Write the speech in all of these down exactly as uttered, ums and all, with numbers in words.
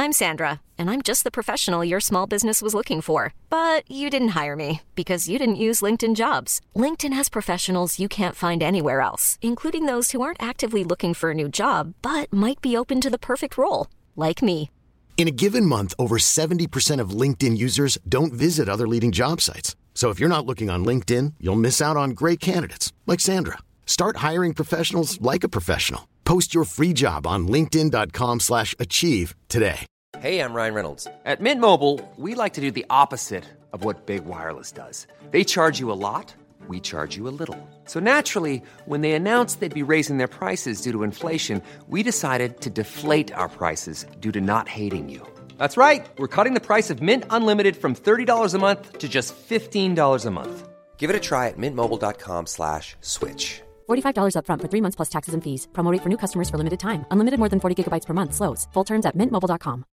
I'm Sandra, and I'm just the professional your small business was looking for. But you didn't hire me because you didn't use LinkedIn Jobs. LinkedIn has professionals you can't find anywhere else, including those who aren't actively looking for a new job, but might be open to the perfect role, like me. In a given month, over seventy percent of LinkedIn users don't visit other leading job sites. So if you're not looking on LinkedIn, you'll miss out on great candidates like Sandra. Start hiring professionals like a professional. Post your free job on linkedin.com slash achieve today. Hey, I'm Ryan Reynolds. At Mint Mobile, we like to do the opposite of what Big Wireless does. They charge you a lot, we charge you a little. So naturally, when they announced they'd be raising their prices due to inflation, we decided to deflate our prices due to not hating you. That's right. We're cutting the price of Mint Unlimited from thirty dollars a month to just fifteen dollars a month. Give it a try at mintmobile.com slash switch. forty-five dollars up front for three months plus taxes and fees. Promo rate for new customers for limited time. Unlimited more than forty gigabytes per month. Slows full terms at mint mobile dot com.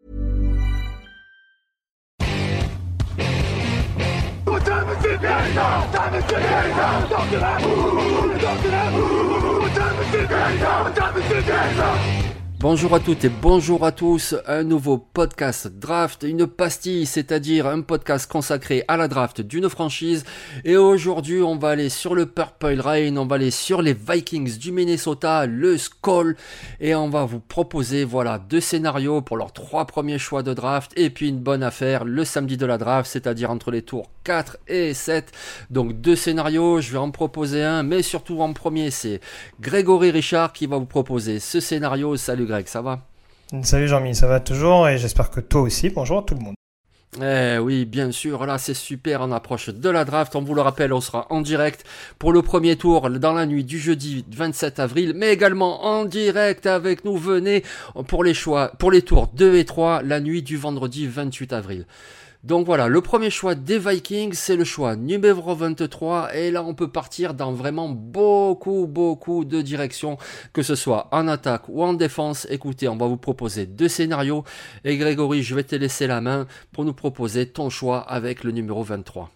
Bonjour à toutes et bonjour à tous, un nouveau podcast draft, une pastille, c'est-à-dire un podcast consacré à la draft d'une franchise. Et aujourd'hui, on va aller sur le Purple Rain, on va aller sur les Vikings du Minnesota, le Skol, et on va vous proposer voilà deux scénarios pour leurs trois premiers choix de draft, et puis une bonne affaire le samedi de la draft, c'est-à-dire entre les tours quatre et sept. Donc deux scénarios, je vais en proposer un, mais surtout en premier, c'est Grégory Richard qui va vous proposer ce scénario. Salut Greg, ça va? Salut Jean-Mi, ça va toujours et j'espère que toi aussi. Bonjour à tout le monde. Eh oui, bien sûr, là c'est super, on approche de la draft, on vous le rappelle, on sera en direct pour le premier tour dans la nuit du jeudi vingt-sept avril, mais également en direct avec nous, venez pour les choix, pour les tours deux et trois, la nuit du vendredi vingt-huit avril. Donc voilà, le premier choix des Vikings, c'est le choix numéro vingt-trois, et là on peut partir dans vraiment beaucoup, beaucoup de directions, que ce soit en attaque ou en défense. Écoutez, on va vous proposer deux scénarios, et Grégory, je vais te laisser la main pour nous proposer ton choix avec le numéro vingt-trois.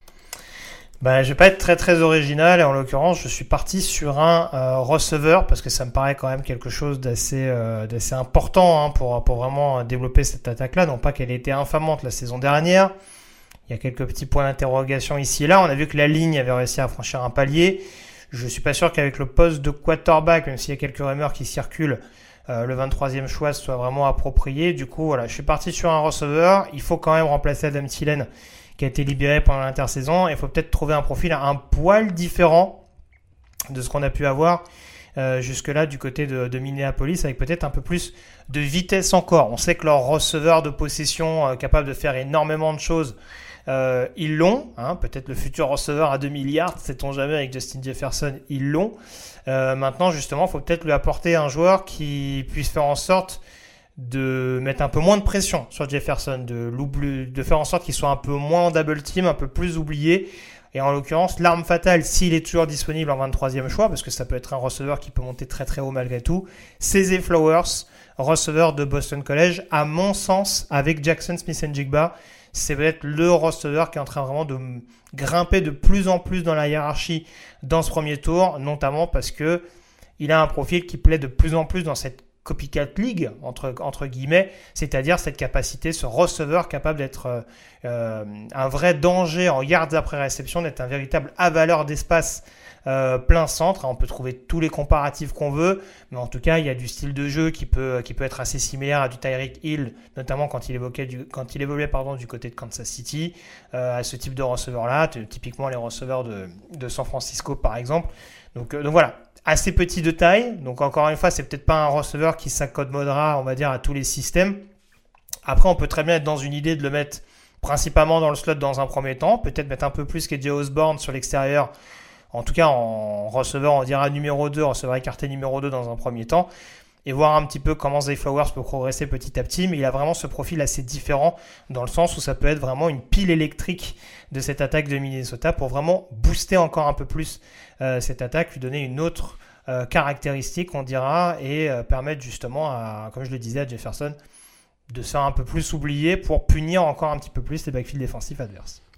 Bah, je vais pas être très très original, et en l'occurrence, je suis parti sur un euh, receveur parce que ça me paraît quand même quelque chose d'assez euh, d'assez important hein, pour pour vraiment développer cette attaque-là. Non pas qu'elle ait été infamante la saison dernière. Il y a quelques petits points d'interrogation ici et là. On a vu que la ligne avait réussi à franchir un palier. Je suis pas sûr qu'avec le poste de quarterback, même s'il y a quelques rumeurs qui circulent, euh, le vingt-troisième choix soit vraiment approprié. Du coup, voilà, je suis parti sur un receveur. Il faut quand même remplacer Adam Thielen, qui a été libéré pendant l'intersaison. Il faut peut-être trouver un profil un poil différent de ce qu'on a pu avoir euh, jusque-là du côté de, de Minneapolis, avec peut-être un peu plus de vitesse encore. On sait que leurs receveurs de possession euh, capables de faire énormément de choses, euh, ils l'ont. Hein, peut-être le futur receveur à deux milliards, sait-on jamais, avec Justin Jefferson, ils l'ont. Euh, maintenant, justement, il faut peut-être lui apporter un joueur qui puisse faire en sorte de mettre un peu moins de pression sur Jefferson, de, de faire en sorte qu'il soit un peu moins en double team, un peu plus oublié. Et en l'occurrence, l'arme fatale, s'il est toujours disponible en vingt-troisième choix, parce que ça peut être un receveur qui peut monter très très haut malgré tout, c'est Zay Flowers, receveur de Boston College. À mon sens, avec Jackson Smith-Njigba, c'est peut-être le receveur qui est en train vraiment de grimper de plus en plus dans la hiérarchie dans ce premier tour, notamment parce que il a un profil qui plaît de plus en plus dans cette copycat league, entre, entre guillemets, c'est-à-dire cette capacité, ce receveur capable d'être euh, un vrai danger en yards après réception, d'être un véritable avaleur d'espace euh, plein centre. On peut trouver tous les comparatifs qu'on veut, mais en tout cas, il y a du style de jeu qui peut, qui peut être assez similaire à du Tyreek Hill, notamment quand il, évoquait du, quand il évoluait pardon, du côté de Kansas City, euh, à ce type de receveur-là, typiquement les receveurs de, de San Francisco par exemple. Donc, euh, donc voilà, assez petit de taille, donc encore une fois, c'est peut-être pas un receveur qui s'accommodera, on va dire, à tous les systèmes. Après, on peut très bien être dans une idée de le mettre principalement dans le slot dans un premier temps, peut-être mettre un peu plus qu'E J Osborne sur l'extérieur, en tout cas en receveur, on dira numéro deux, receveur écarté numéro deux dans un premier temps, et voir un petit peu comment Zay Flowers peut progresser petit à petit, mais il a vraiment ce profil assez différent dans le sens où ça peut être vraiment une pile électrique de cette attaque de Minnesota pour vraiment booster encore un peu plus euh, cette attaque, lui donner une autre euh, caractéristique, on dira, et euh, permettre justement, à, comme je le disais, à Jefferson de se faire un peu plus oublier pour punir encore un petit peu plus les backfields défensifs adverses.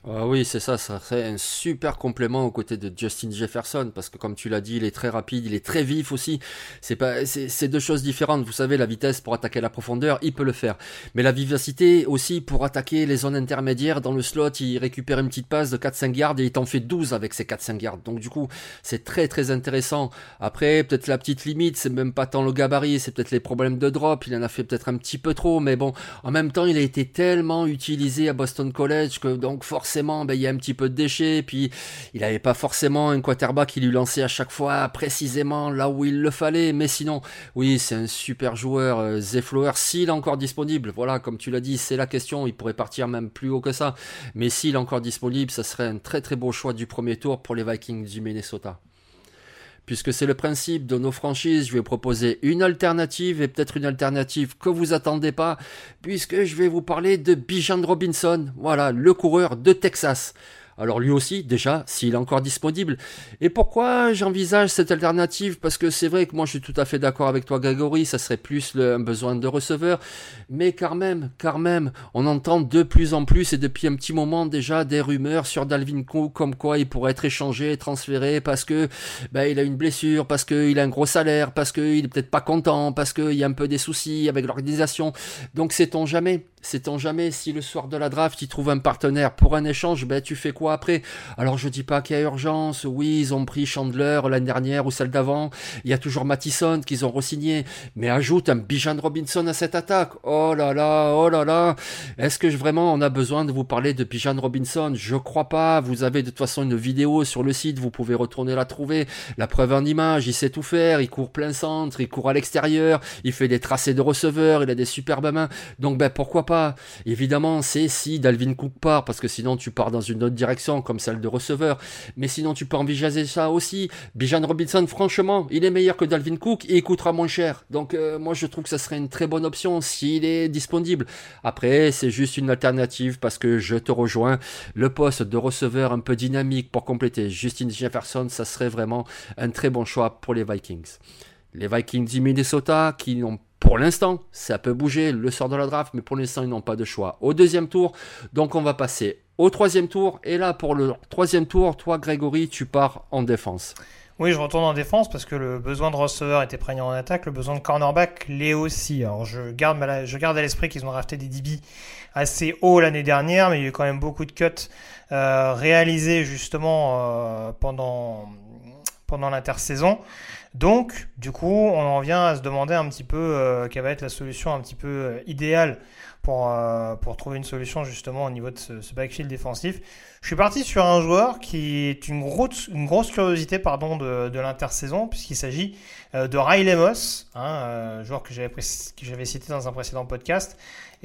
Ah oui, c'est ça, ça serait un super complément aux côtés de Justin Jefferson, parce que comme tu l'as dit, il est très rapide, il est très vif aussi. C'est pas, c'est, c'est deux choses différentes. Vous savez, la vitesse pour attaquer la profondeur, il peut le faire. Mais la vivacité aussi pour attaquer les zones intermédiaires dans le slot, il récupère une petite passe de quatre cinq yards et il t'en fait douze avec ces quatre cinq yards. Donc du coup, c'est très très intéressant. Après, peut-être la petite limite, c'est même pas tant le gabarit, c'est peut-être les problèmes de drop. Il en a fait peut-être un petit peu trop, mais bon, en même temps, il a été tellement utilisé à Boston College que donc forcément Ben, il y a un petit peu de déchets, puis il n'avait pas forcément un quarterback qui lui lançait à chaque fois précisément là où il le fallait, mais sinon, oui, c'est un super joueur, euh, Zay Flowers, s'il est encore disponible, voilà, comme tu l'as dit, c'est la question, il pourrait partir même plus haut que ça, mais s'il est encore disponible, ça serait un très très beau choix du premier tour pour les Vikings du Minnesota. Puisque c'est le principe de nos franchises, je vais proposer une alternative et peut-être une alternative que vous attendez pas, puisque je vais vous parler de Bijan Robinson, voilà, le coureur de Texas. Alors lui aussi, déjà, s'il est encore disponible. Et pourquoi j'envisage cette alternative? Parce que c'est vrai que moi je suis tout à fait d'accord avec toi Grégory, ça serait plus le, un besoin de receveur. Mais quand même, quand même, on entend de plus en plus et depuis un petit moment déjà des rumeurs sur Dalvin Cook comme quoi il pourrait être échangé, transféré parce que ben, il a une blessure, parce qu'il a un gros salaire, parce qu'il est peut-être pas content, parce qu'il y a un peu des soucis avec l'organisation. Donc sait-on jamais, sait-on jamais si le soir de la draft il trouve un partenaire pour un échange, ben tu fais quoi après? Alors je dis pas qu'il y a urgence, oui ils ont pris Chandler l'année dernière ou celle d'avant, il y a toujours Mattison qu'ils ont re-signé, mais ajoute un Bijan Robinson à cette attaque, oh là là, oh là là, est-ce que vraiment on a besoin de vous parler de Bijan Robinson? Je crois pas, vous avez de toute façon une vidéo sur le site, vous pouvez retourner la trouver, la preuve en image, il sait tout faire, il court plein centre, il court à l'extérieur, il fait des tracés de receveur, il a des superbes mains, donc ben pourquoi pas? Évidemment c'est si Dalvin Cook part, parce que sinon tu pars dans une autre direction comme celle de receveur, mais sinon tu peux envisager ça aussi. Bijan Robinson, franchement, il est meilleur que Dalvin Cook et il coûtera moins cher, donc euh, moi je trouve que ça serait une très bonne option s'il est disponible. Après c'est juste une alternative parce que je te rejoins, le poste de receveur un peu dynamique pour compléter Justin Jefferson, ça serait vraiment un très bon choix pour les Vikings. Les Vikings du Minnesota qui n'ont pour l'instant, ça peut bouger le sort de la draft, mais pour l'instant, ils n'ont pas de choix au deuxième tour. Donc, on va passer au troisième tour. Et là, pour le troisième tour, toi, Grégory, tu pars en défense. Oui, je retourne en défense parce que le besoin de receveur était prégnant en attaque, le besoin de cornerback l'est aussi. Alors, je garde, je garde à l'esprit qu'ils ont racheté des D B assez haut l'année dernière, mais il y a eu quand même beaucoup de cuts euh, réalisés justement euh, pendant, pendant l'intersaison. Donc, du coup, on en vient à se demander un petit peu euh, quelle va être la solution un petit peu euh, idéale pour, euh, pour trouver une solution justement au niveau de ce, ce backfield défensif. Je suis parti sur un joueur qui est une grosse, une grosse curiosité pardon, de, de l'intersaison, puisqu'il s'agit euh, de Riley Moss, hein, euh, joueur que j'avais, pré- que j'avais cité dans un précédent podcast,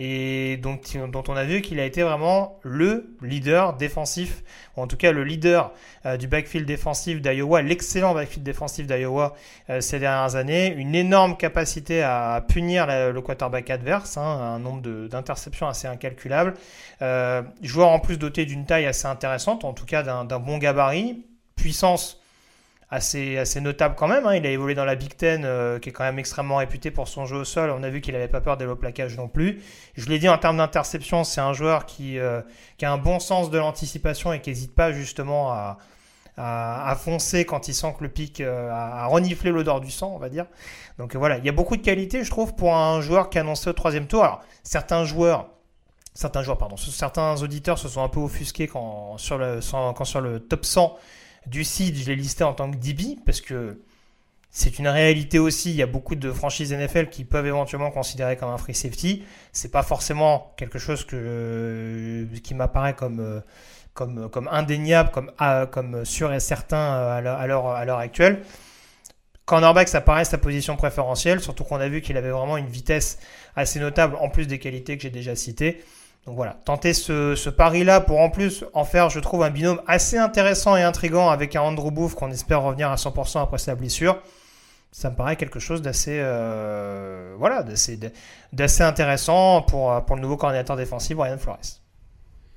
et donc, dont on a vu qu'il a été vraiment le leader défensif, ou en tout cas le leader euh, du backfield défensif d'Iowa, l'excellent backfield défensif d'Iowa euh, ces dernières années, une énorme capacité à punir la, le quarterback adverse, hein, un nombre de, d'interceptions assez incalculable, euh, joueur en plus doté d'une taille assez intéressante, en tout cas d'un, d'un bon gabarit, puissance assez, assez notable quand même, hein. Il a évolué dans la Big Ten euh, qui est quand même extrêmement réputée pour son jeu au sol, on a vu qu'il n'avait pas peur des low plaquages non plus. Je l'ai dit en termes d'interception, c'est un joueur qui, euh, qui a un bon sens de l'anticipation et qui n'hésite pas justement à, à, à foncer quand il sent que le pic, euh, à, à renifler l'odeur du sang, on va dire. Donc euh, voilà, il y a beaucoup de qualité je trouve pour un joueur qui est annoncé au troisième tour. Alors certains joueurs Certains joueurs, pardon, certains auditeurs se sont un peu offusqués quand sur le, quand sur le top cent du site, je l'ai listé en tant que D B, parce que c'est une réalité aussi. Il y a beaucoup de franchises N F L qui peuvent éventuellement considérer comme un free safety. C'est pas forcément quelque chose que, euh, qui m'apparaît comme, comme, comme indéniable, comme, euh, comme sûr et certain à l'heure, à l'heure, à l'heure actuelle. Cornerback, ça paraît sa position préférentielle, surtout qu'on a vu qu'il avait vraiment une vitesse assez notable, en plus des qualités que j'ai déjà citées. Donc voilà, tenter ce, ce pari-là pour en plus en faire, je trouve, un binôme assez intéressant et intriguant avec un Andrew Booth qu'on espère revenir à cent pour cent après sa blessure. Ça me paraît quelque chose d'assez, euh, voilà, d'assez, d'assez intéressant pour, pour le nouveau coordinateur défensif, Brian Flores.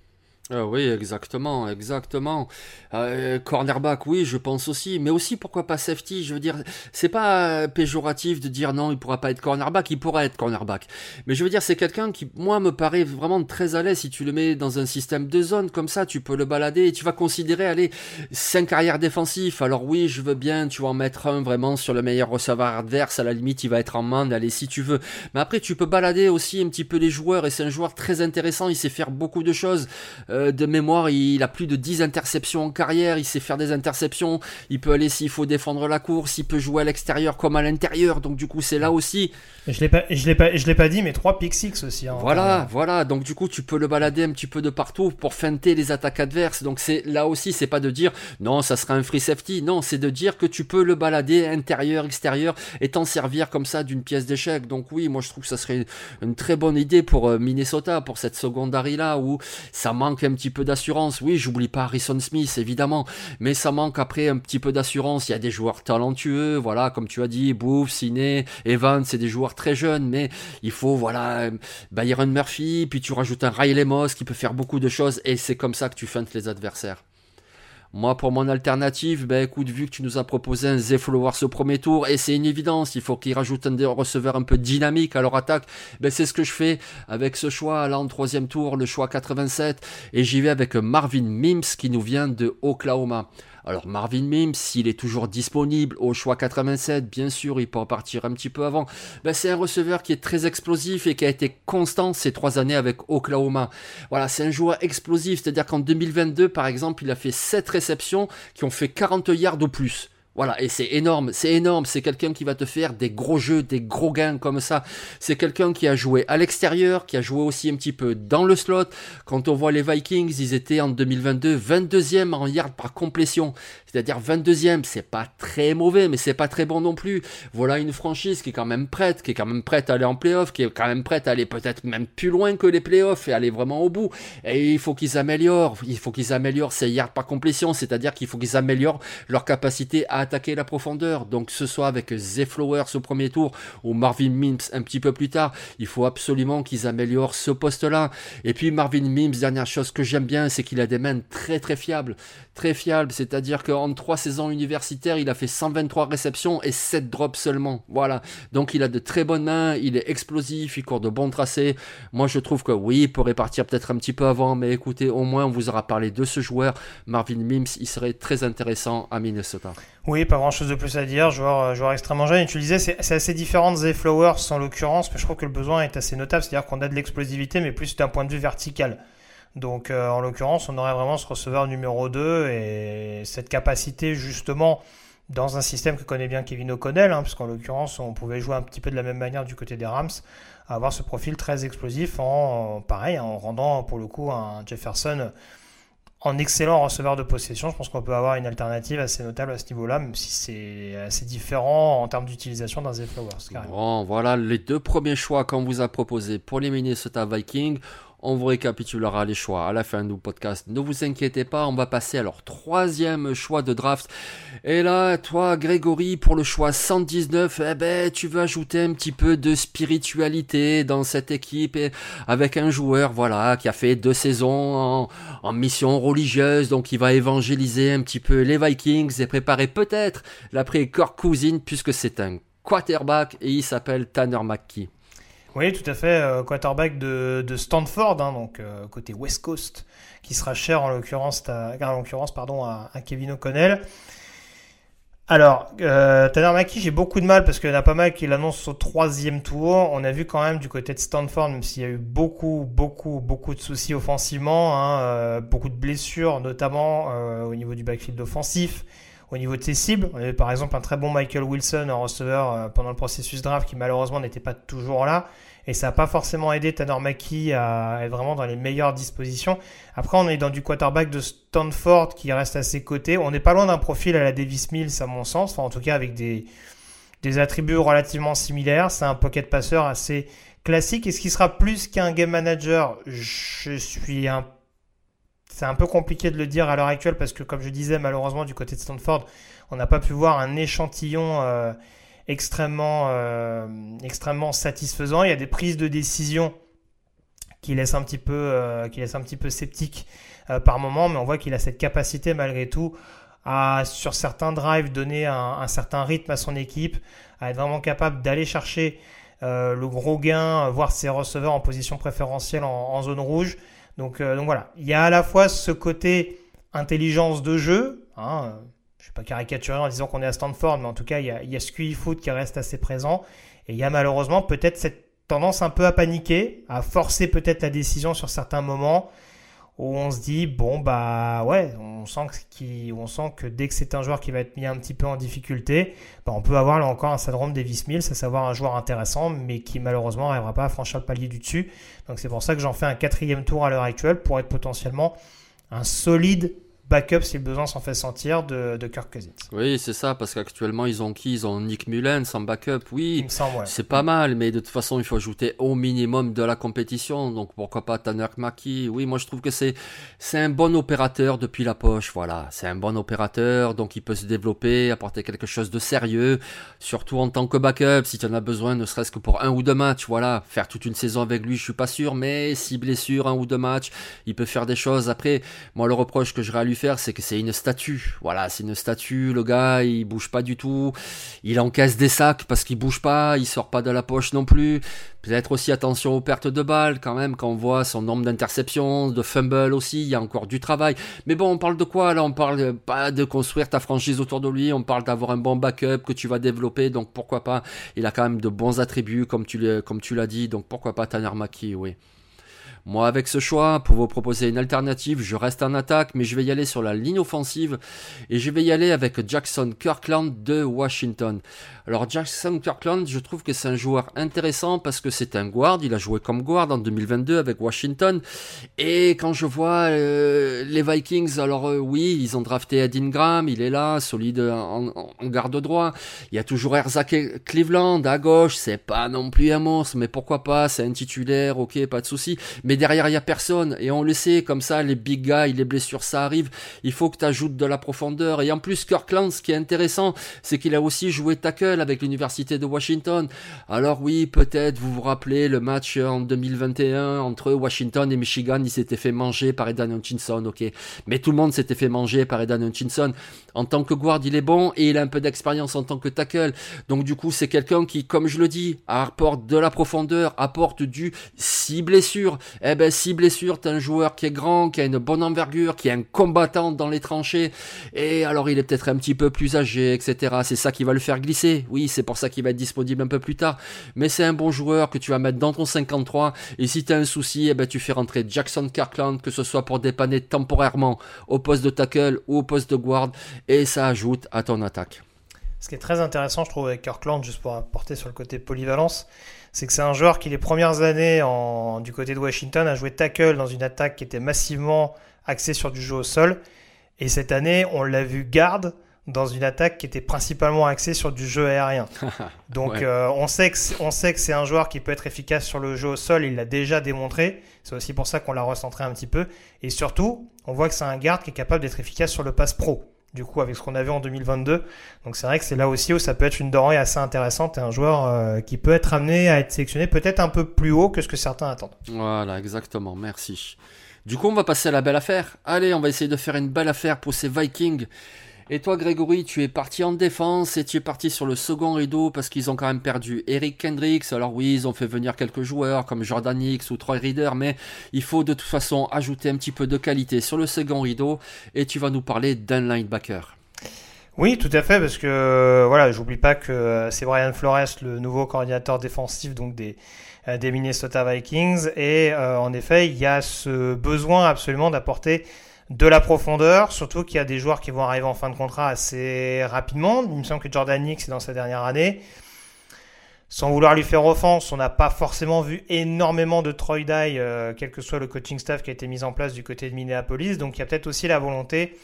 Euh, oui, exactement, exactement. Euh, cornerback, oui, je pense aussi, mais aussi pourquoi pas safety. Je veux dire, c'est pas euh, péjoratif de dire non, il pourra pas être cornerback, il pourra être cornerback. Mais je veux dire, c'est quelqu'un qui, moi, me paraît vraiment très à l'aise. Si tu le mets dans un système de zone comme ça, tu peux le balader et tu vas considérer, allez, cinq arrières défensifs. Alors oui, je veux bien, tu vas en mettre un vraiment sur le meilleur receveur adverse. À la limite, il va être en man, allez, si tu veux. Mais après, tu peux balader aussi un petit peu les joueurs et c'est un joueur très intéressant. Il sait faire beaucoup de choses. Euh, de mémoire, il a plus de dix interceptions en carrière, il sait faire des interceptions, il peut aller s'il faut défendre la course, il peut jouer à l'extérieur comme à l'intérieur, donc du coup c'est là aussi. Et je l'ai pas, je l'ai pas, je l'ai pas dit, mais trois pick six aussi. Hein, voilà, enfin, voilà, donc du coup tu peux le balader un petit peu de partout pour feinter les attaques adverses, donc c'est là aussi, c'est pas de dire non, ça sera un free safety, non, c'est de dire que tu peux le balader intérieur, extérieur et t'en servir comme ça d'une pièce d'échec. Donc oui, moi je trouve que ça serait une très bonne idée pour Minnesota, pour cette secondary là où ça manque un petit peu d'assurance. Oui, j'oublie pas Harrison Smith évidemment, mais ça manque après un petit peu d'assurance. Il y a des joueurs talentueux, voilà, comme tu as dit, Booth, Ciné, Evans, c'est des joueurs très jeunes, mais il faut, voilà, Byron Murphy, puis tu rajoutes un Riley Moss qui peut faire beaucoup de choses et c'est comme ça que tu feintes les adversaires. Moi, pour mon alternative, ben écoute, vu que tu nous as proposé un Zay Flowers au premier tour, et c'est une évidence, il faut qu'ils rajoutent un receveur un peu dynamique à leur attaque, ben c'est ce que je fais avec ce choix, là en troisième tour, le choix quatre-vingt-sept, et j'y vais avec Marvin Mims qui nous vient de Oklahoma. Alors Marvin Mims, s'il est toujours disponible au choix quatre-vingt-sept, bien sûr, il peut en partir un petit peu avant. Ben, c'est un receveur qui est très explosif et qui a été constant ces trois années avec Oklahoma. Voilà, c'est un joueur explosif, c'est-à-dire qu'en deux mille vingt-deux, par exemple, il a fait sept réceptions qui ont fait quarante yards ou plus. Voilà, et c'est énorme, c'est énorme, c'est quelqu'un qui va te faire des gros jeux, des gros gains comme ça. C'est quelqu'un qui a joué à l'extérieur, qui a joué aussi un petit peu dans le slot. Quand on voit les Vikings, ils étaient en deux mille vingt-deux vingt-deuxième en yards par complétion. C'est-à-dire vingt-deuxième, c'est pas très mauvais, mais c'est pas très bon non plus. Voilà une franchise qui est quand même prête, qui est quand même prête à aller en playoff, qui est quand même prête à aller peut-être même plus loin que les playoffs et aller vraiment au bout. Et il faut qu'ils améliorent, il faut qu'ils améliorent ces yards par complétion, c'est-à-dire qu'il faut qu'ils améliorent leur capacité à attaquer la profondeur. Donc ce soit avec Zay Flowers au premier tour ou Marvin Mims un petit peu plus tard, il faut absolument qu'ils améliorent ce poste-là. Et puis Marvin Mims, dernière chose que j'aime bien, c'est qu'il a des mains très très fiables, très fiables, c'est-à-dire qu'en trois saisons universitaires, il a fait cent vingt-trois réceptions et sept drops seulement. Voilà, donc il a de très bonnes mains, il est explosif, il court de bons tracés. Moi je trouve que oui, il pourrait partir peut-être un petit peu avant, mais écoutez, au moins on vous aura parlé de ce joueur. Marvin Mims, il serait très intéressant à Minnesota. Oui, pas grand chose de plus à dire, joueur, joueur extrêmement jeune. Et tu le disais, c'est, c'est assez différent de Zay Flowers en l'occurrence, mais je trouve que le besoin est assez notable, c'est-à-dire qu'on a de l'explosivité, mais plus d'un point de vue vertical. Donc euh, en l'occurrence, on aurait vraiment ce receveur numéro deux et cette capacité justement dans un système que connaît bien Kevin O'Connell, hein, parce qu'en l'occurrence, on pouvait jouer un petit peu de la même manière du côté des Rams, à avoir ce profil très explosif en, pareil, en rendant pour le coup un Jefferson en excellent receveur de possession. Je pense qu'on peut avoir une alternative assez notable à ce niveau-là, même si c'est assez différent en termes d'utilisation d'un Zay Flowers. Carrément. Bon, voilà les deux premiers choix qu'on vous a proposés pour les Minnesota Vikings. On vous récapitulera les choix à la fin du podcast. Ne vous inquiétez pas, on va passer à leur troisième choix de draft. Et là, toi, Grégory, pour le choix cent dix-neuf, eh ben, tu veux ajouter un petit peu de spiritualité dans cette équipe et avec un joueur, voilà, qui a fait deux saisons en, en mission religieuse, donc il va évangéliser un petit peu les Vikings et préparer peut-être l'après Kirk Cousins, puisque c'est un quarterback et il s'appelle Tanner McKee. Oui, tout à fait, euh, quarterback de, de Stanford, hein, donc euh, côté West Coast, qui sera cher en l'occurrence, à, en l'occurrence pardon, à, à Kevin O'Connell. Alors, euh, Tanner McKee, j'ai beaucoup de mal parce qu'il y en a pas mal qui l'annoncent au troisième tour. On a vu quand même du côté de Stanford, même s'il y a eu beaucoup, beaucoup, beaucoup de soucis offensivement, hein, euh, beaucoup de blessures, notamment euh, au niveau du backfield offensif. Au niveau de ses cibles, on avait par exemple un très bon Michael Wilson en receveur euh, pendant le processus draft qui malheureusement n'était pas toujours là et ça n'a pas forcément aidé Tanner McKee à être vraiment dans les meilleures dispositions. Après on est dans du quarterback de Stanford qui reste à ses côtés. On n'est pas loin d'un profil à la Davis Mills à mon sens, enfin en tout cas avec des, des attributs relativement similaires. C'est un pocket passeur assez classique. Est-ce qu'il sera plus qu'un game manager ? Je suis un C'est un peu compliqué de le dire à l'heure actuelle parce que, comme je disais, malheureusement, du côté de Stanford, on n'a pas pu voir un échantillon euh, extrêmement, euh, extrêmement satisfaisant. Il y a des prises de décision qui laisse un petit peu, euh, qui laisse un petit peu sceptique euh, par moment, mais on voit qu'il a cette capacité malgré tout à, sur certains drives, donner un, un certain rythme à son équipe, à être vraiment capable d'aller chercher euh, le gros gain, voir ses receveurs en position préférentielle en, en zone rouge. Donc, euh, donc voilà, il y a à la fois ce côté intelligence de jeu, hein, je ne vais pas caricaturer en disant qu'on est à Stanford, mais en tout cas, il y a, il y a ce Q I foot qui reste assez présent, et il y a malheureusement peut-être cette tendance un peu à paniquer, à forcer peut-être la décision sur certains moments où on se dit bon bah ouais, on sent que, on sent que dès que c'est un joueur qui va être mis un petit peu en difficulté, bah on peut avoir là encore un syndrome Davis Mills, à savoir un joueur intéressant mais qui malheureusement n'arrivera pas à franchir le palier du dessus. Donc c'est pour ça que j'en fais un quatrième tour à l'heure actuelle pour être potentiellement un solide backup si le besoin s'en fait sentir de, de Kirk Cousins. Oui, c'est ça, parce qu'actuellement ils ont qui? Ils ont Nick Mullens en backup, oui, il me semble, ouais. C'est pas mal, mais de toute façon il faut ajouter au minimum de la compétition, donc pourquoi pas Tanner McKee? Oui, moi je trouve que c'est, c'est un bon opérateur depuis la poche, voilà, c'est un bon opérateur, donc il peut se développer, apporter quelque chose de sérieux, surtout en tant que backup, si tu en as besoin, ne serait-ce que pour un ou deux matchs, voilà, faire toute une saison avec lui, je suis pas sûr, mais si blessure, un ou deux matchs, il peut faire des choses. Après, moi le reproche que je vais lui faire, c'est que c'est une statue. Voilà, c'est une statue. Le gars, il bouge pas du tout. Il encaisse des sacs parce qu'il bouge pas. Il sort pas de la poche non plus. Peut-être aussi attention aux pertes de balles quand même, quand on voit son nombre d'interceptions, de fumbles aussi. Il y a encore du travail. Mais bon, on parle de quoi là? On parle pas de construire ta franchise autour de lui. On parle d'avoir un bon backup que tu vas développer. Donc pourquoi pas? Il a quand même de bons attributs comme tu l'as, comme tu l'as dit. Donc pourquoi pas Tanner McKee, oui. Moi, avec ce choix, pour vous proposer une alternative, je reste en attaque, mais je vais y aller sur la ligne offensive et je vais y aller avec Jackson Kirkland de Washington. Alors, Jackson Kirkland, je trouve que c'est un joueur intéressant parce que c'est un guard. Il a joué comme guard en deux mille vingt-deux avec Washington. Et quand je vois euh, les Vikings, alors euh, oui, ils ont drafté Ed Ingram, il est là, solide en, en, en garde droit. Il y a toujours Erzak Cleveland à gauche, c'est pas non plus un monstre, mais pourquoi pas, c'est un titulaire, ok, pas de souci. Mais derrière, il y a personne, et on le sait, comme ça, les big guys, les blessures, ça arrive. Il faut que tu ajoutes de la profondeur. Et en plus, Kirkland, ce qui est intéressant, c'est qu'il a aussi joué tackle avec l'université de Washington. Alors oui, peut-être, vous vous rappelez le match en deux mille vingt et un entre Washington et Michigan, il s'était fait manger par Aidan Hutchinson, ok. Mais tout le monde s'était fait manger par Aidan Hutchinson. En tant que guard, il est bon, et il a un peu d'expérience en tant que tackle. Donc du coup, c'est quelqu'un qui, comme je le dis, apporte de la profondeur, apporte du si blessure. Eh ben, si blessure, t'as un joueur qui est grand, qui a une bonne envergure, qui est un combattant dans les tranchées, et alors il est peut-être un petit peu plus âgé, et cetera. C'est ça qui va le faire glisser. Oui, c'est pour ça qu'il va être disponible un peu plus tard. Mais c'est un bon joueur que tu vas mettre dans ton cinquante-trois, et si t'as un souci, eh ben, tu fais rentrer Jackson Kirkland, que ce soit pour dépanner temporairement au poste de tackle ou au poste de guard, et ça ajoute à ton attaque. Ce qui est très intéressant, je trouve, avec Kirkland, juste pour apporter sur le côté polyvalence, c'est que c'est un joueur qui, les premières années en, du côté de Washington, a joué tackle dans une attaque qui était massivement axée sur du jeu au sol. Et cette année, on l'a vu garde dans une attaque qui était principalement axée sur du jeu aérien. Donc, ouais. euh, on sait que c'est, on sait que c'est un joueur qui peut être efficace sur le jeu au sol. Il l'a déjà démontré. C'est aussi pour ça qu'on l'a recentré un petit peu. Et surtout, on voit que c'est un garde qui est capable d'être efficace sur le pass pro. Du coup, avec ce qu'on a vu en deux mille vingt-deux. Donc, c'est vrai que c'est là aussi où ça peut être une denrée assez intéressante et un joueur euh, qui peut être amené à être sélectionné peut-être un peu plus haut que ce que certains attendent. Voilà, exactement. Merci. Du coup, on va passer à la belle affaire. Allez, on va essayer de faire une belle affaire pour ces Vikings. Et toi, Grégory, tu es parti en défense et tu es parti sur le second rideau parce qu'ils ont quand même perdu Eric Kendricks. Alors oui, ils ont fait venir quelques joueurs comme Jordan Hicks ou Troy Reader, mais il faut de toute façon ajouter un petit peu de qualité sur le second rideau et tu vas nous parler d'un linebacker. Oui, tout à fait, parce que voilà, j'oublie pas que c'est Brian Flores, le nouveau coordinateur défensif donc des des Minnesota Vikings, et euh, en effet, il y a ce besoin absolument d'apporter de la profondeur, surtout qu'il y a des joueurs qui vont arriver en fin de contrat assez rapidement. Il me semble que Jordan Hicks est dans sa dernière année. Sans vouloir lui faire offense, on n'a pas forcément vu énormément de Troy Dye, euh, quel que soit le coaching staff qui a été mis en place du côté de Minneapolis. Donc il y a peut-être aussi la volonté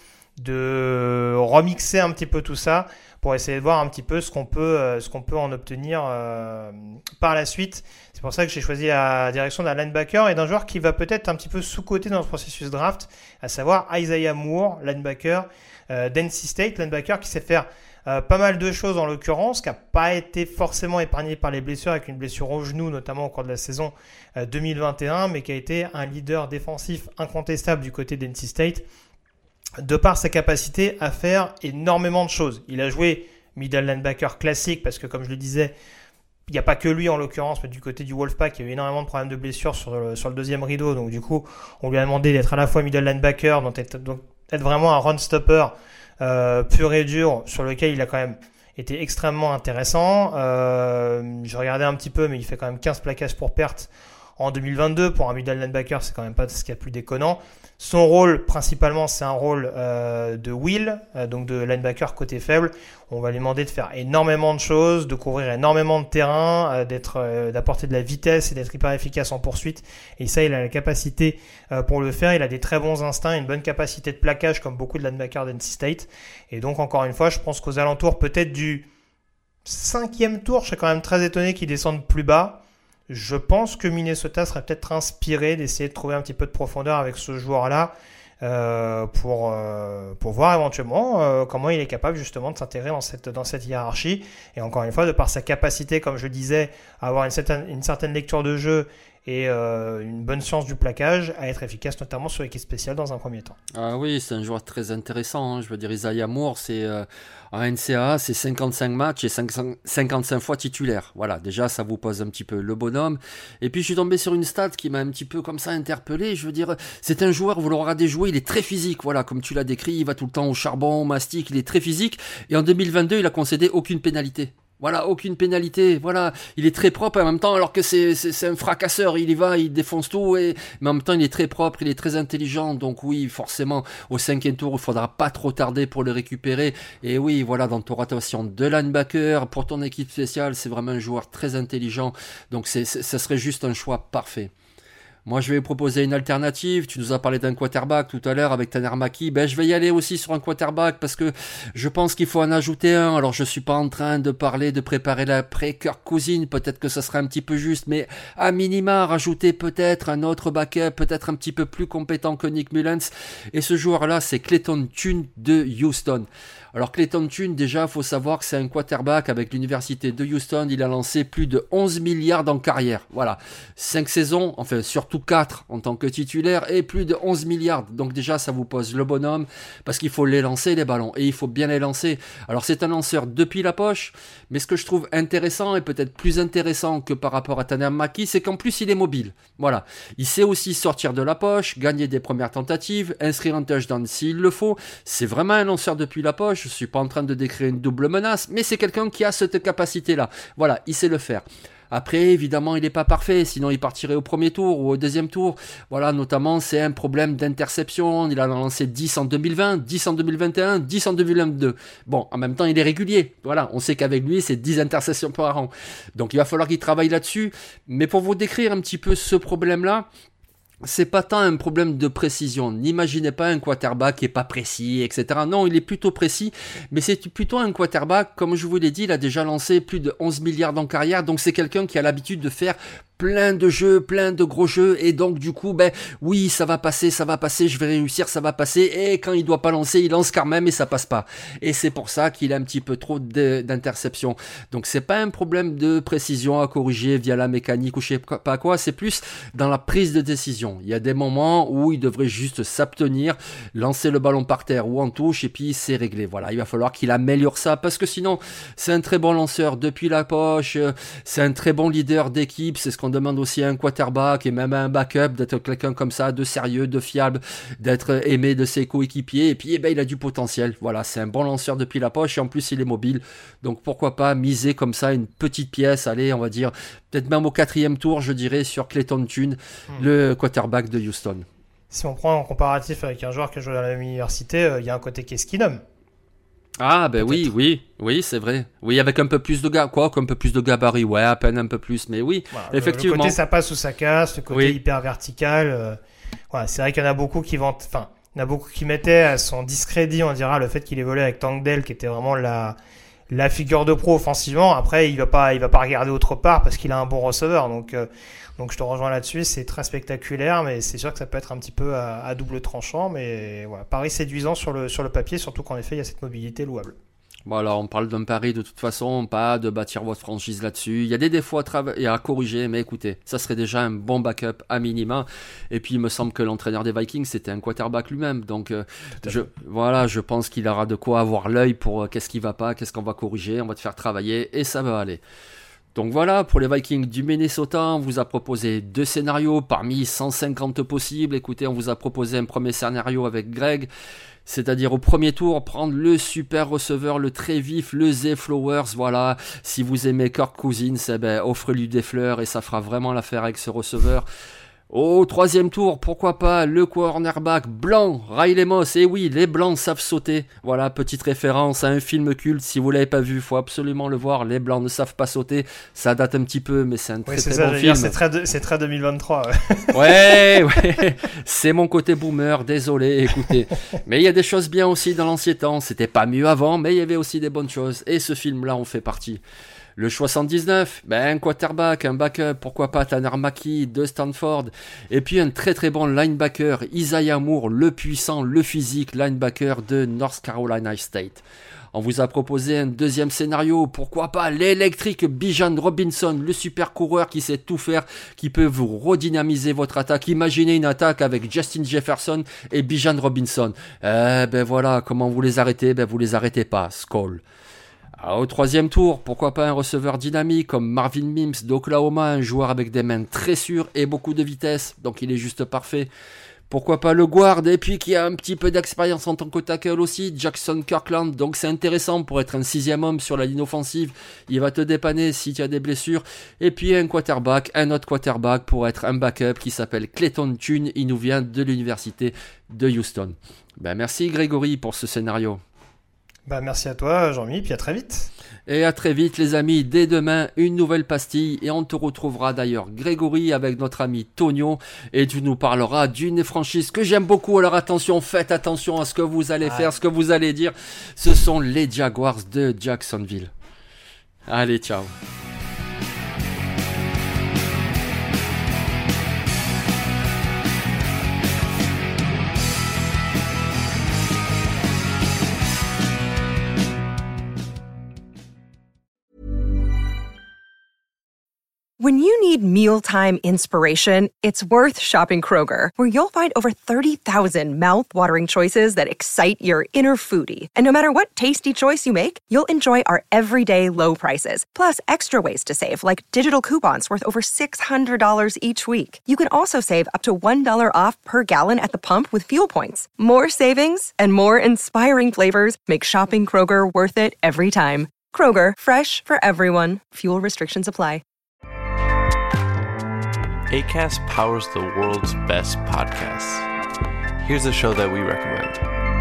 de remixer un petit peu tout ça pour essayer de voir un petit peu ce qu'on peut, euh, ce qu'on peut en obtenir euh, par la suite. C'est pour ça que j'ai choisi la direction d'un linebacker et d'un joueur qui va peut-être un petit peu sous-coté dans ce processus draft, à savoir Isaiah Moore, linebacker euh, d'N C State, linebacker qui sait faire Euh, pas mal de choses en l'occurrence, qui n'a pas été forcément épargné par les blessures, avec une blessure au genou notamment au cours de la saison euh, deux mille vingt et un, mais qui a été un leader défensif incontestable du côté d'N C State, de par sa capacité à faire énormément de choses. Il a joué middle linebacker classique, parce que comme je le disais, il n'y a pas que lui en l'occurrence, mais du côté du Wolfpack, il y a eu énormément de problèmes de blessures sur le, sur le deuxième rideau, donc du coup, on lui a demandé d'être à la fois middle linebacker, donc être, donc être vraiment un run stopper, Euh, pur et dur, sur lequel il a quand même été extrêmement intéressant. Euh, je regardais un petit peu, mais il fait quand même quinze plaquages pour perte en deux mille vingt-deux. Pour un middle linebacker, c'est quand même pas ce qu'il y a de plus déconnant. Son rôle, principalement, c'est un rôle euh, de will, euh, donc de linebacker côté faible. On va lui demander de faire énormément de choses, de couvrir énormément de terrain, euh, d'être, euh, d'apporter de la vitesse et d'être hyper efficace en poursuite. Et ça, il a la capacité euh, pour le faire. Il a des très bons instincts, une bonne capacité de plaquage, comme beaucoup de linebackers d'N C State. Et donc, encore une fois, je pense qu'aux alentours peut-être du cinquième tour, je serais quand même très étonné qu'il descende plus bas. Je pense que Minnesota serait peut-être inspiré d'essayer de trouver un petit peu de profondeur avec ce joueur-là euh, pour, euh, pour voir éventuellement euh, comment il est capable justement de s'intégrer dans cette, dans cette hiérarchie. Et encore une fois, de par sa capacité, comme je disais, à avoir une certaine, une certaine lecture de jeu et euh, une bonne science du plaquage, à être efficace notamment sur l'équipe spéciale dans un premier temps. Ah oui, c'est un joueur très intéressant, hein. Je veux dire, Isaiah Moore, c'est euh, en N C A A, c'est cinquante-cinq matchs et cinquante-cinq fois titulaire. Voilà, déjà ça vous pose un petit peu le bonhomme. Et puis je suis tombé sur une stat qui m'a un petit peu comme ça interpellé. Je veux dire, c'est un joueur, vous le regardez jouer, il est très physique, voilà, comme tu l'as décrit, il va tout le temps au charbon, au mastic, il est très physique. Et en deux mille vingt-deux, il a concédé aucune pénalité. Voilà, aucune pénalité, voilà, il est très propre en même temps, alors que c'est, c'est, c'est un fracasseur, il y va, il défonce tout, et, mais en même temps il est très propre, il est très intelligent, donc oui, forcément, au cinquième tour, il faudra pas trop tarder pour le récupérer, et oui, voilà, dans ton rotation de linebacker, pour ton équipe spéciale, c'est vraiment un joueur très intelligent, donc c'est, c'est, ça serait juste un choix parfait. Moi, je vais vous proposer une alternative. Tu nous as parlé d'un quarterback tout à l'heure avec Tanner McKee. Ben, je vais y aller aussi sur un quarterback parce que je pense qu'il faut en ajouter un. Alors, je suis pas en train de parler de préparer l'après-Kirk Cousins. Peut-être que ça serait un petit peu juste, mais à minima, rajouter peut-être un autre backup, peut-être un petit peu plus compétent que Nick Mullens. Et ce joueur-là, c'est Clayton Tune de Houston. Alors Clayton Tune, déjà, faut savoir que c'est un quarterback avec l'université de Houston. Il a lancé plus de onze milliards en carrière. Voilà, cinq saisons, enfin surtout quatre en tant que titulaire et plus de onze milliards. Donc déjà, ça vous pose le bonhomme parce qu'il faut les lancer les ballons et il faut bien les lancer. Alors c'est un lanceur depuis la poche, mais ce que je trouve intéressant et peut-être plus intéressant que par rapport à Tanner McKee, c'est qu'en plus il est mobile. Voilà, il sait aussi sortir de la poche, gagner des premières tentatives, inscrire un touchdown s'il le faut. C'est vraiment un lanceur depuis la poche. Je suis pas en train de décrire une double menace, mais c'est quelqu'un qui a cette capacité-là. Voilà, il sait le faire. Après, évidemment, il n'est pas parfait, sinon il partirait au premier tour ou au deuxième tour. Voilà, notamment, c'est un problème d'interception. Il en a lancé dix en deux mille vingt, dix en deux mille vingt et un, dix en deux mille vingt-deux. Bon, en même temps, il est régulier. Voilà, on sait qu'avec lui, c'est dix interceptions par an. Donc, il va falloir qu'il travaille là-dessus. Mais pour vous décrire un petit peu ce problème-là, c'est pas tant un problème de précision. N'imaginez pas un quarterback qui est pas précis, et cetera. Non, il est plutôt précis, mais c'est plutôt un quarterback, comme je vous l'ai dit, il a déjà lancé plus de onze milliards en carrière, donc c'est quelqu'un qui a l'habitude de faire plein de jeux, plein de gros jeux, et donc du coup, ben oui, ça va passer, ça va passer, je vais réussir, ça va passer, et quand il doit pas lancer, il lance quand même et ça passe pas. Et c'est pour ça qu'il a un petit peu trop de, d'interceptions. Donc c'est pas un problème de précision à corriger via la mécanique ou je sais pas quoi, c'est plus dans la prise de décision. Il y a des moments où il devrait juste s'abstenir, lancer le ballon par terre ou en touche, et puis c'est réglé. Voilà, il va falloir qu'il améliore ça, parce que sinon, c'est un très bon lanceur depuis la poche, c'est un très bon leader d'équipe, c'est ce qu'on demande aussi à un quarterback et même à un backup, d'être quelqu'un comme ça, de sérieux, de fiable, d'être aimé de ses coéquipiers, et puis eh ben, il a du potentiel. Voilà, c'est un bon lanceur depuis la poche, et en plus il est mobile, donc pourquoi pas miser comme ça une petite pièce, allez, on va dire, peut-être même au quatrième tour, je dirais, sur Clayton Tune, hmm. le quarterback de Houston. Si on prend en comparatif avec un joueur qui a joué à la même université, il euh, y a un côté Case Keenum. Ah ben peut-être. oui, oui, oui, c'est vrai. Oui, avec un peu plus de gars, quoi, un peu plus de gabarit, ouais, à peine un peu plus, mais oui, voilà, effectivement. Le côté ça passe ou ça casse, le côté oui. hyper vertical. Euh, voilà, c'est vrai qu'il y en a beaucoup qui vantent, enfin, il y en a beaucoup qui mettaient à son discrédit, on dira, le fait qu'il évoluait avec Tank Dell, qui était vraiment la la figure de pro offensivement. Après, il va pas, il va pas regarder autre part parce qu'il a un bon receveur. Donc, euh, donc je te rejoins là-dessus. C'est très spectaculaire, mais c'est sûr que ça peut être un petit peu à, à double tranchant. Mais voilà, pari séduisant sur le sur le papier, surtout qu'en effet, il y a cette mobilité louable. Voilà, on parle d'un pari de toute façon, pas de bâtir votre franchise là-dessus. Il y a des défauts à, trava- et à corriger, mais écoutez, ça serait déjà un bon backup à minima. Et puis il me semble que l'entraîneur des Vikings, c'était un quarterback lui-même. Donc euh, je, voilà, je pense qu'il aura de quoi avoir l'œil pour euh, qu'est-ce qui va pas, qu'est-ce qu'on va corriger, on va te faire travailler et ça va aller. Donc voilà, pour les Vikings du Minnesota, on vous a proposé deux scénarios parmi cent cinquante possibles. Écoutez, on vous a proposé un premier scénario avec Greg, c'est-à-dire au premier tour, prendre le super receveur, le très vif, le Zay Flowers. Voilà, si vous aimez Kirk Cousins, eh ben, offrez-lui des fleurs et ça fera vraiment l'affaire avec ce receveur. Au troisième tour, pourquoi pas le cornerback blanc, Riley Moss. Et oui, les blancs savent sauter. Voilà, petite référence à un film culte. Si vous l'avez pas vu, il faut absolument le voir. Les blancs ne savent pas sauter. Ça date un petit peu, mais c'est un très oui, c'est très ça, bon film. Dire, c'est, très de, c'est très deux mille vingt-trois. Ouais, ouais. C'est mon côté boomer, désolé, écoutez. Mais il y a des choses bien aussi dans l'ancien temps. C'était pas mieux avant, mais il y avait aussi des bonnes choses. Et ce film-là en fait partie. Le soixante-dix-neuf, ben un quarterback, un backup, pourquoi pas Tanner Mackey de Stanford. Et puis un très très bon linebacker, Isaiah Moore, le puissant, le physique linebacker de North Carolina State. On vous a proposé un deuxième scénario, pourquoi pas l'électrique Bijan Robinson, le super coureur qui sait tout faire, qui peut vous redynamiser votre attaque. Imaginez une attaque avec Justin Jefferson et Bijan Robinson. Eh ben voilà, comment vous les arrêtez? Ben vous les arrêtez pas, Skull. Au troisième tour, pourquoi pas un receveur dynamique comme Marvin Mims d'Oklahoma, un joueur avec des mains très sûres et beaucoup de vitesse, donc il est juste parfait. Pourquoi pas le guard, et puis qui a un petit peu d'expérience en tant que tackle aussi, Jackson Kirkland, donc c'est intéressant pour être un sixième homme sur la ligne offensive, il va te dépanner si tu as des blessures. Et puis un quarterback, un autre quarterback pour être un backup qui s'appelle Clayton Tune, il nous vient de l'université de Houston. Ben merci Grégory pour ce scénario. Bah merci à toi Jean-Mi, puis à très vite. Et à très vite les amis, dès demain une nouvelle pastille et on te retrouvera d'ailleurs Grégory avec notre ami Tonio et tu nous parleras d'une franchise que j'aime beaucoup. Alors attention, faites attention à ce que vous allez ah. faire, ce que vous allez dire. Ce sont les Jaguars de Jacksonville. Allez, ciao. When you need mealtime inspiration, it's worth shopping Kroger, where you'll find over thirty thousand mouth-watering choices that excite your inner foodie. And no matter what tasty choice you make, you'll enjoy our everyday low prices, plus extra ways to save, like digital coupons worth over six hundred dollars each week. You can also save up to one dollar off per gallon at the pump with fuel points. More savings and more inspiring flavors make shopping Kroger worth it every time. Kroger, fresh for everyone. Fuel restrictions apply. Acast powers the world's best podcasts. Here's a show that we recommend.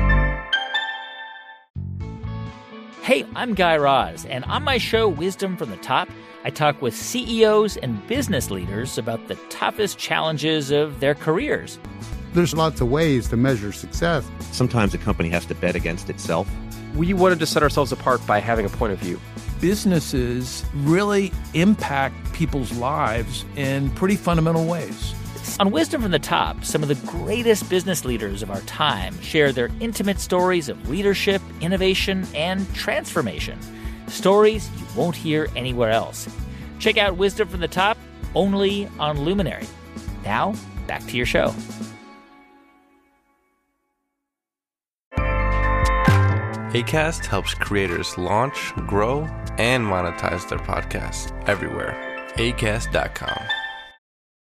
Hey, I'm Guy Raz, and on my show, Wisdom from the Top, I talk with C E Os and business leaders about the toughest challenges of their careers. There's lots of ways to measure success. Sometimes a company has to bet against itself. We wanted to set ourselves apart by having a point of view. Businesses really impact people's lives in pretty fundamental ways. On Wisdom from the Top, some of the greatest business leaders of our time share their intimate stories of leadership, innovation, and transformation. Stories you won't hear anywhere else. Check out Wisdom from the Top only on Luminary. Now, back to your show. Acast helps creators launch, grow, and monetize their podcasts everywhere. acast dot com.